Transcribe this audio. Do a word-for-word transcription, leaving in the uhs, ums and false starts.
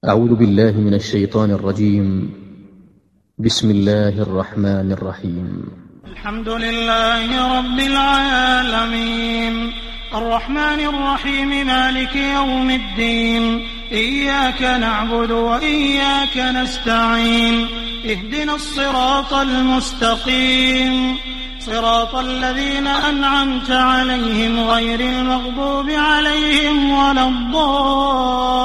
أعوذ بالله من الشيطان الرجيم. بسم الله الرحمن الرحيم. الحمد لله رب العالمين الرحمن الرحيم مالك يوم الدين إياك نعبد وإياك نستعين اهدنا الصراط المستقيم صراط الذين أنعمت عليهم غير المغضوب عليهم ولا الضالين